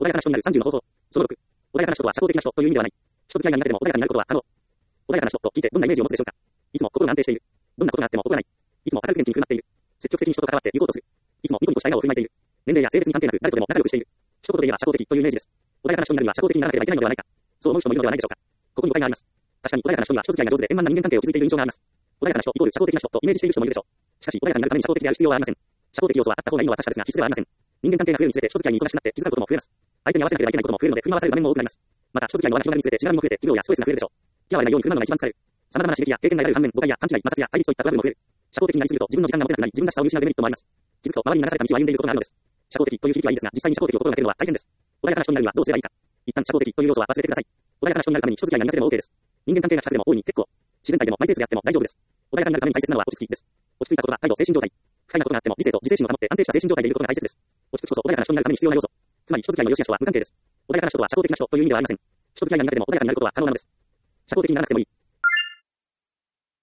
穏やかな人になる30の方法。その6。穏やかな人とは社交的な人という意味ではない。人付き合いが苦手でも穏やかになることは可能。穏やかな人と聞いてどんなイメージを持つでしょうか。いつも心が安定している。どんなことがあっても怒らない。いつも明るく元気に振る舞っている。積極的に人と関わっていこうとする。いつもニコニコした笑顔を振りまいている。年齢や性別に関係なく誰とでも仲良くしている。一言で言えば社交的というイメージです。穏やかな人になるには社交的にならなければいけないのではないか。そう思う人もいるのではないでしょうか。ここに誤解があります。確かに穏やかな人には人付き合いが上手で円満な人間関係を築いている印象があります。穏やかな人イコール社交的な人とイメージしている人もいるでしょう。しかし穏やかになるために社交的である必要はありません。社交的要素はあった方がいいのは確かですが必須ではありません。人間関係が増えるにつれて人付き合いに忙しくなって気づかうことも増えます。相手に合わせなければいけないことも増えるので振り回される場面も多くなります。また人付き合いの輪が広がるにつれてしがらみも増えて企業やストレスが増えるでしょう。気が合わないように振る舞うのが一番疲れる。様々な刺激や経験が得られる反面誤解や勘違い、摩擦や対立といったトラブルも増える。社交的になりすぎると自分の時間が持てなくなり自分らしさを失うデメリットもあります。気づくと周りに流された道を歩んでいることがあるのです。社交的という響きはいいですが実際に社交的を心がけるのは大変です。穏やかな人になるにはどうすればいいか。一旦社交的という要素は忘れてください。穏やかな人になるために人付き合いが苦手でも OK です。人間関係が近くでも大いに結構。自然体でもマイペースであっても大丈夫です。穏やかになるために大切なのは落ち着きです。落ち着いた言葉、態度、精神状態。不快なことがあっても理性と自制心を保って安定した精神状態でいることが大切です。落ち着くこそ穏やかな人になるために必要な要素。つまり人付き合いの良し悪しは無関係です。穏やかな人とは社交的な人という意味ではありません。人付き合いが苦手でも穏やかになることは可能なのです。社交的にならなくてもいい。